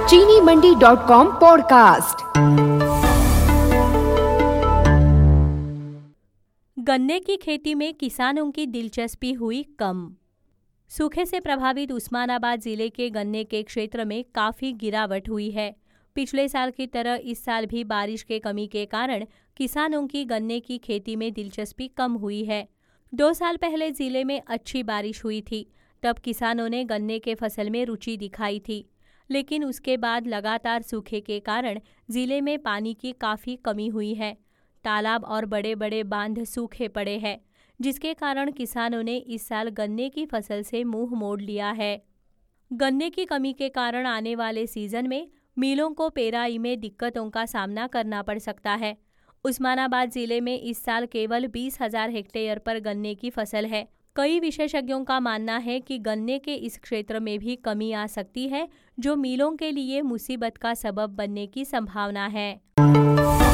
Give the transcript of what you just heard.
चीनीमंडी.com podcast. गन्ने की खेती में किसानों की दिलचस्पी हुई कम। सूखे से प्रभावित उस्मानाबाद जिले के गन्ने के क्षेत्र में काफ़ी गिरावट हुई है। पिछले साल की तरह इस साल भी बारिश के कमी के कारण किसानों की गन्ने की खेती में दिलचस्पी कम हुई है। 2 साल पहले जिले में अच्छी बारिश हुई थी, तब किसानों ने गन्ने के फसल में रुचि दिखाई थी, लेकिन उसके बाद लगातार सूखे के कारण जिले में पानी की काफ़ी कमी हुई है। तालाब और बड़े बड़े बांध सूखे पड़े हैं, जिसके कारण किसानों ने इस साल गन्ने की फसल से मुंह मोड़ लिया है। गन्ने की कमी के कारण आने वाले सीजन में मिलों को पेराई में दिक्कतों का सामना करना पड़ सकता है। उस्मानाबाद जिले में इस साल केवल 20,000 हेक्टेयर पर गन्ने की फसल है। कई विशेषज्ञों का मानना है कि गन्ने के इस क्षेत्र में भी कमी आ सकती है, जो मिलों के लिए मुसीबत का सबब बनने की संभावना है।